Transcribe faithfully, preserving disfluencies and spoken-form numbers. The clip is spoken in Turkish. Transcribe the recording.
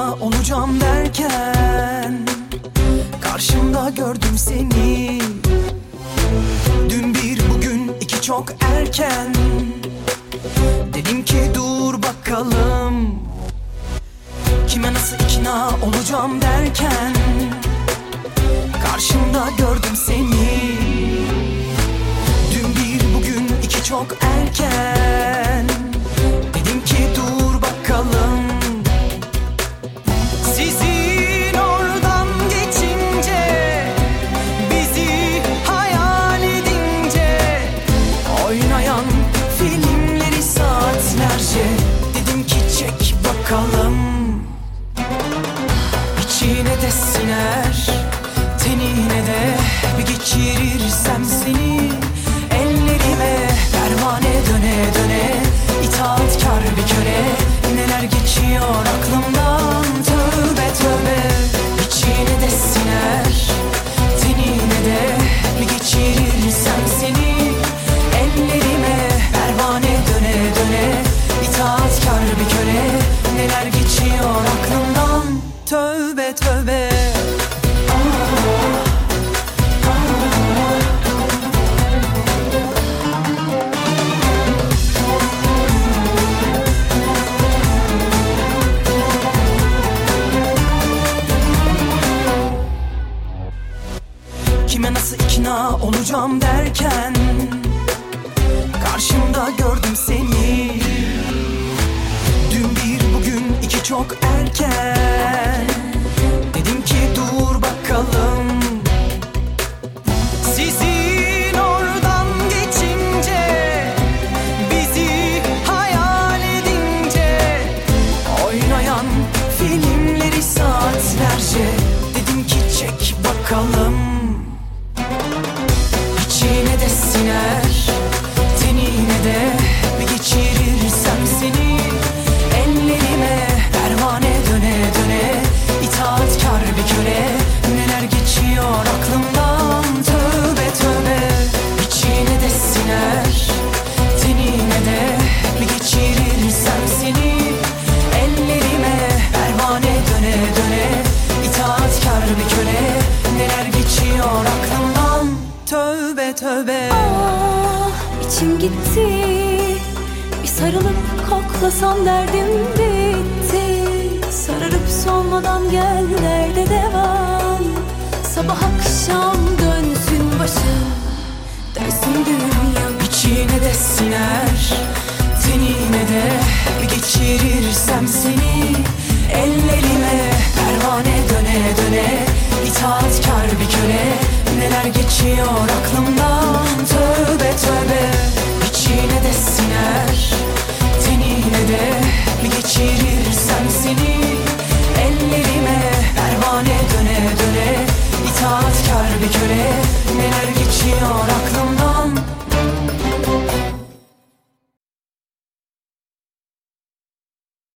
ikna olacağım derken karşımda gördüm seni. Dün bir, bugün iki, çok erken. Dedim ki dur bakalım, kime nasıl ikna olacağım derken karşımda gördüm seni. Dün bir, bugün iki, çok erken. Dedim ki dur bakalım. Sizin oradan geçince, bizi hayal edince, oynayan filmleri saatlerce, dedim ki çek bakalım. İçine de siner, tenine de bir geçirirsem seni. Ellerime pervane döne döne, itaatkar bir köle. Neler geçiyor aklımdan, tövbe tövbe. İçine de siner, tenine de bir geçirirsem seni. Ellerime pervane döne döne, itaatkar bir köle. Neler geçiyor aklımdan, tövbe tövbe. Kime nasıl ikna olacağım derken karşımda gördüm seni. Dün bir, bugün iki, çok erken. Dedim ki dur bakalım. Sizin oradan geçince, bizi hayal edince, oynayan filmleri saatlerce, dedim ki çek bakalım. İçine de siner, tenine de bir geçirirsem seni. Ellerime pervane döne döne, itaatkar bir köle. Neler geçiyor aklımdan, tövbe tövbe. İçine de siner, tenine de bir geçirirsem seni. Ellerime pervane döne döne, itaatkar bir köle. Neler geçiyor aklımdan, tövbe tövbe. Ah, içim gitti. Bir sarılıp koklasam derdim bitti. Sararıp solmadan gel, nerede devam? Sabah akşam dönsün başım, dönsün dünya. İçine de siner, tenine de bir geçirirsem seni.